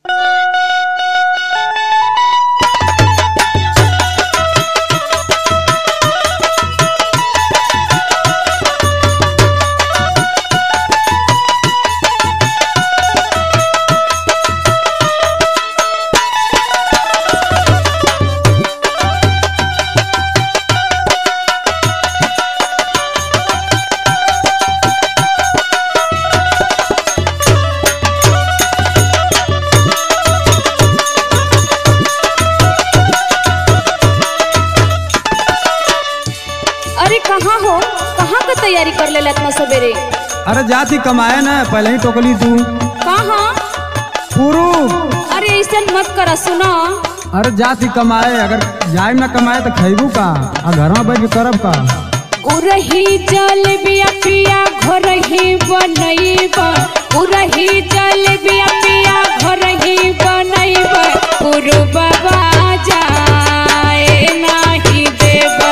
तैयारी कर ले इतना सवेरे। अरे जाती कमाए ना, पहले ही टोकली तू कहाँ पुरु। अरे ऐसा मत करा, सुनो। अरे जाती कमाए, अगर जाए ना कमाए तो खैबू का, घर में बैठ के करब का। उरही जल बिया पिया घर ही बनैबा, उरही जल बिया पिया घर ही बनैबा, पुरु बाबा जाए नाही देबा।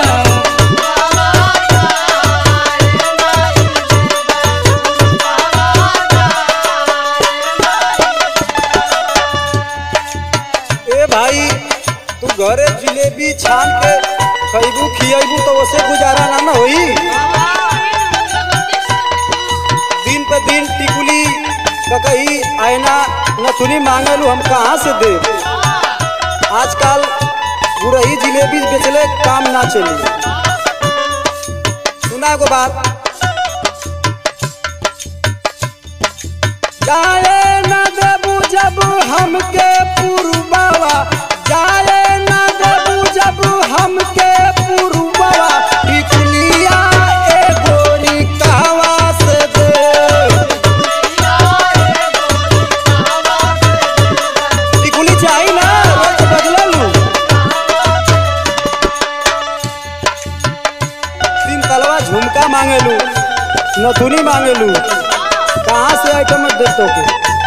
भाई तू घरे जिलेबी छान के खैबू खियाबू तो उसे गुजारा ना होई। दिन पे दिन टिकुली ककही आईना नथुनी मांगलू, हम कहाँ से दे। आजकल गुरही जिलेबी बेचले काम ना चली। सुना को बात, जाए ना देबू जब हमके पुरबावा, जाए ना देबू जब हमके पुरबावा, टिकुलिया ए गोरी कहवा से दे। टिकुली चाहिए ना, रोज बदला लू। तीन तलवा झुमका मांगेलू, नथुनी मांगेलू, कहाँ से आइटम दे तो के।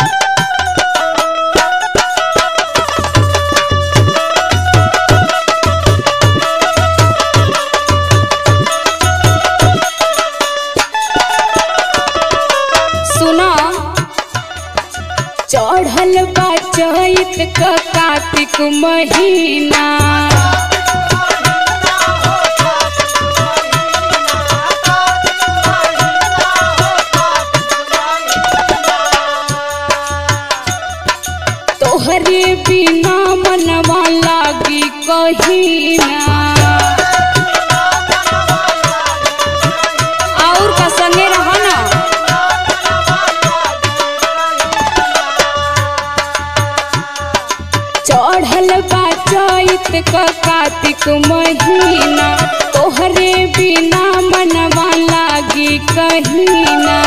चढ़ल बा चैत का कार्तिक महीना, तोहरे बिना मनवा लागी कहीना। और का संगे रहा ना। चढ़ल बा चैत का कार्तिक महीना, तोहरे बिना मनवा लागी कहीना।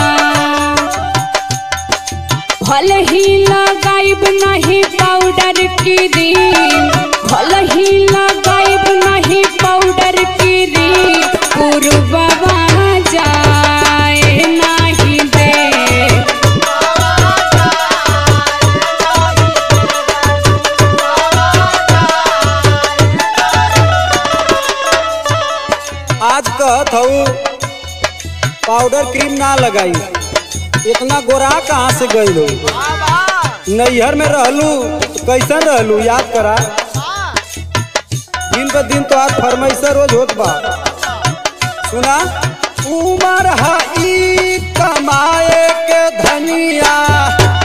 भल ही लगाइब नहीं पाउडर क्रीम, भल ही लगाइब नहीं पाउडर क्रीम, पुरबावा जाए नहीं दे। आज कहत हूँ पाउडर क्रीम ना लगाई, इतना गोरा कहाँ से गई हो। नैहर में रहलू कैसन रहलू याद करा। दिन पर दिन तो आज फरमाइशा रोज होत बा। सुना, उमर है कमाए के धनिया,